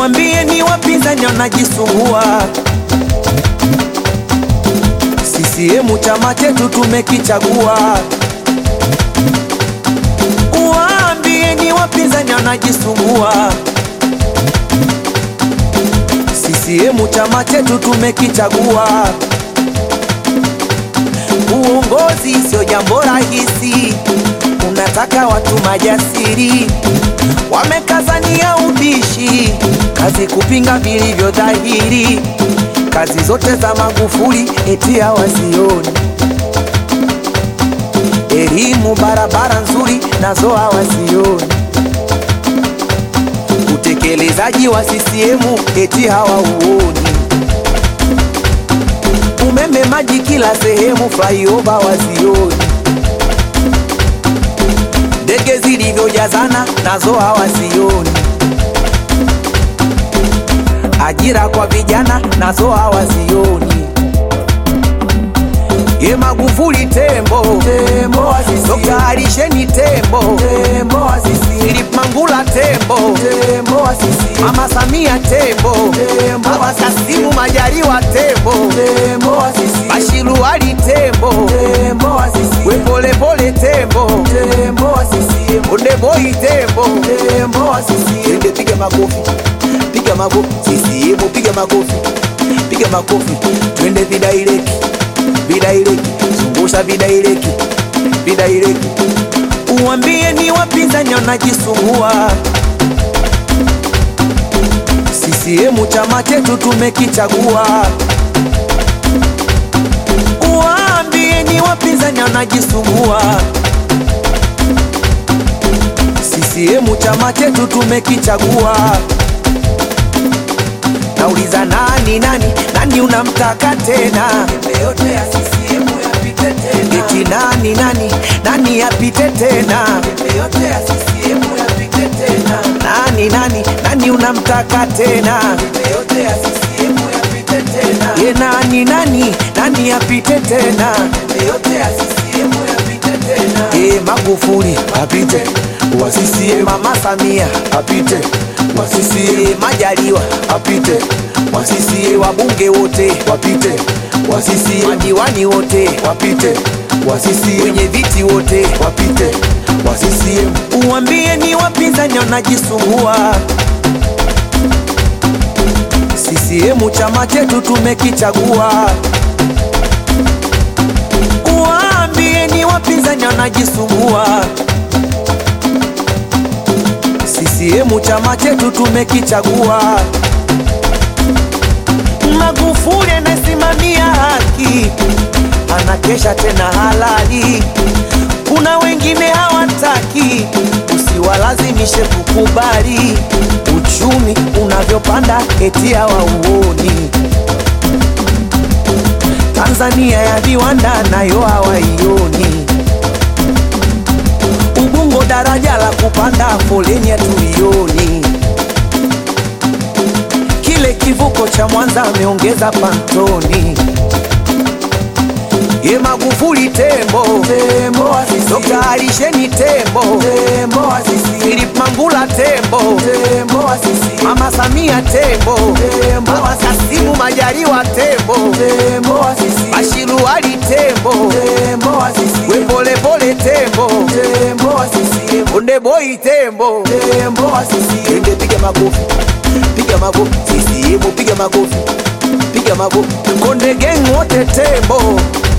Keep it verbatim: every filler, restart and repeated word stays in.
Uambie ni wapinzani wanajisumbua. C C M chama chetu tumekichagua. Uambie ni wapinzani wanajisumbua. C C M chama chetu tumekichagua. Uongozi sio jambo rahisi, unataka watu majasiri, wamekazania ubishi, kazi kupinga vilivyo dhahiri. Kazi zote za Magufuli eti hawazioni, elimu barabara nzuri nazo hawazioni, utekelezaji wa C C M eti hawauoni, umeme maji kila sehemu flyover wazioni, ndege zilivyojazana nazo hawazioni, ajira kwa vijana nazo hawazioni. Ye Magufuli tembo, tembo wasisi. Dokta Alisheni tembo, tembo wasisi. Philip Mangula tembo, tembo wasisi. Mama Samia tembo, tembo Baba Kasimu Majaliwa tembo, tembo wasisi. Bashiru Ali tembo, tembo wasisi. We pole pole tembo, tembo wasisi. Onde boy tembo, tembo wasisi. Ende piga makofi, piga makofi. Sisi hebu piga makofi, piga makofi. Twende vidaireki, vidaireki, zungusha vidaireki, vidaireki. Uambie ni wapinzani wanajisumbua. C C M chama chetu tumekichagua. Uambie ni wapinzani wanajisumbua. C C M chama chetu tumekichagua. Nauliza nani nani nani unamtaka tena? Pembe yote ya C C M yapite tena. Eti nani nani nani yapite tena? Pembe yote ya C C M yapite tena. Nani nani nani unamtaka tena? Pembe yote ya C C M yapite tena. Ye nani nani nani yapite tena? Pembe yote ya C C M yapite tena. Ye Magufuli apite wa C C M, Mama Samia apite wa C C M, Majaliwa apite wa C C M, wabunge wote wapite wa C C M, madiwani wote wapite wa C C M, wenye viti wote wapite wa C C M. Uambie ni wapinzani wanajisumbua. C C M chama chetu tumekichagua. Uambie ni wapinzani wanajisumbua. C C M chama chetu tumekichagua. Magufuli anasimamia haki, anakesha tena halali. Kuna wengine hawataki, usiwalazimishe kukubali. Uchumi unavyopanda eti hawauoni. Tanzania ya viwanda nayo hawaioni. Ubungo daraja la kupanda foleni hatuioni. Kile kivuko cha Mwanza ameongeza pantoni. Ye Magufuli tembo, tembo wasisi. Dokta Alisheni tembo, tembo wasisi. Philip Mangula tembo, tembo wasisi. Mama Samia tembo, tembo Baba Kasimu Majaliwa tembo, tembo wasisi. Bashiru Ali tembo, tembo wasisi. We pole pole tembo, tembo wasisi. Onde boy tembo, tembo wasisi. Ende piga makofi, piga makofi. Sisi hebu piga makofi, piga makofi. Konde gang wote tembo.